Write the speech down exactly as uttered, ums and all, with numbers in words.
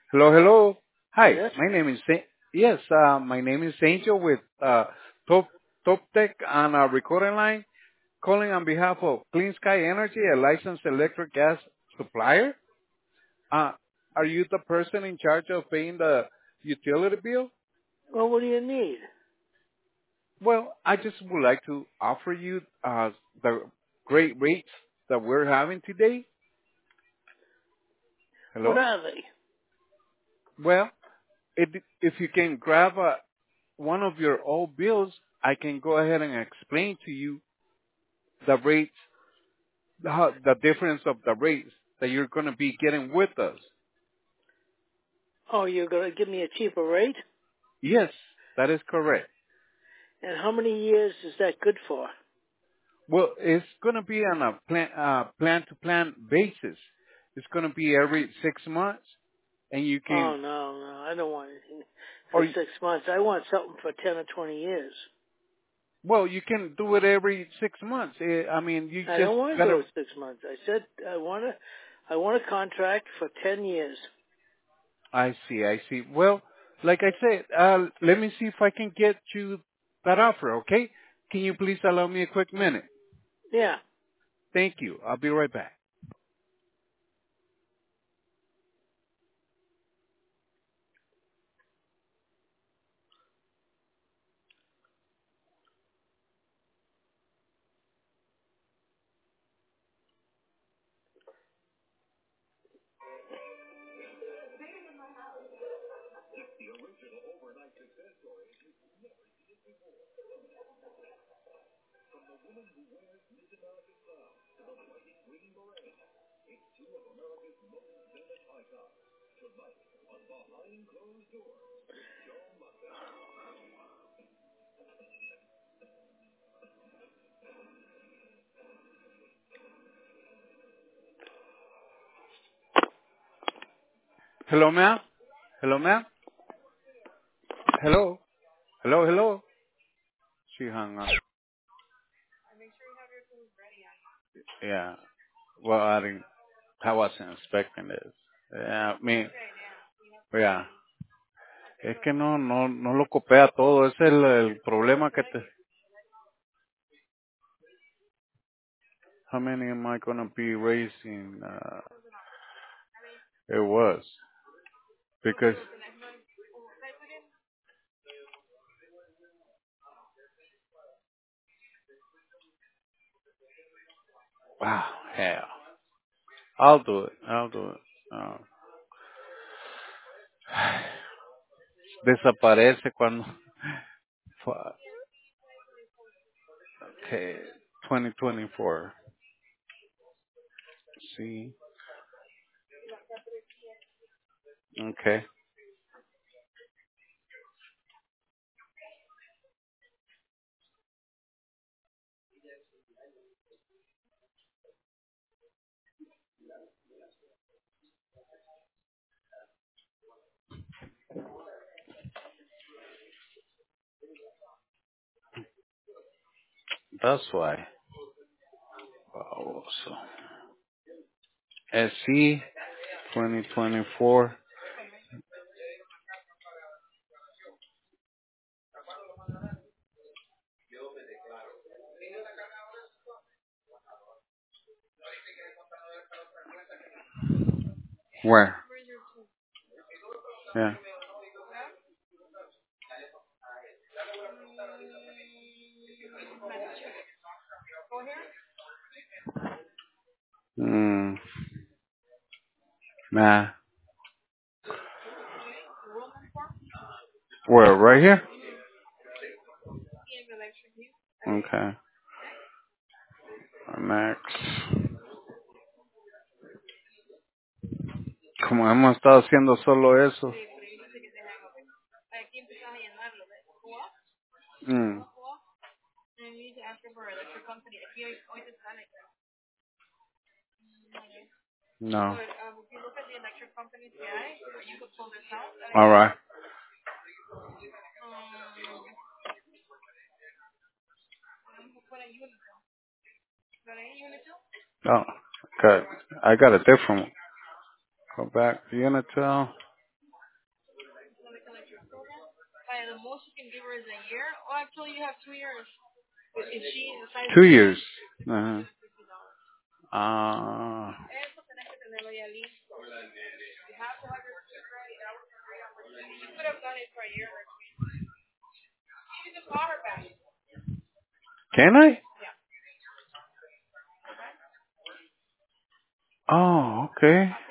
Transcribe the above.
Hello, hello. Hi, Yes. my name is Sa- yes, uh, my name is Angel with uh, Top Top Tech on a recording line, calling on behalf of Clean Sky Energy, a licensed electric gas supplier. Uh, are you the person in charge of paying the utility bill? Well, what do you need? Well, I just would like to offer you uh, the great rates that we're having today. What Hello. are they? Well, it, if you can grab uh, one of your old bills, I can go ahead and explain to you the rates, the, the difference of the rates that you're going to be getting with us. Oh, you're going to give me a cheaper rate? Yes, that is correct. And how many years is that good for? Well, it's going to be on a plan, uh, plan to plan basis. It's going to be every six months, and you Oh, can, no, no. I don't want anything for or six months. I want something for ten or twenty years. well, you can do it every six months. Eh, I mean, you I just don't want to do gotta. it six months. I said I want to, I want a contract for ten years. I see, I see. Well, like I said, uh, let me see if I can get you that offer. Okay? Can you please allow me a quick minute? Yeah. Thank you. I'll be right back. Hello, ma'am. Hello, ma'am. Hello. Hello, hello. She hung up. Yeah. Well, I didn't. I wasn't expecting this. Yeah, I mean, yeah. Es que no, no, no lo copia todo. Ese es el, el problema que te. How many am I gonna be raising? Uh, it was because. Wow. Hell. I'll do it. I'll do it. Uh, desaparece cuando. Okay. twenty twenty-four. See. Okay. That's why. Wow. So. S C twenty twenty-four. Where? Yeah. Mm, nah. Where? Right here? Okay. Max. Como hemos estado haciendo solo eso. Mm, no. All right. Oh, good. I got a different one. Go back to Unitel. Two years. Uh-huh. Uh, can I? Oh, okay.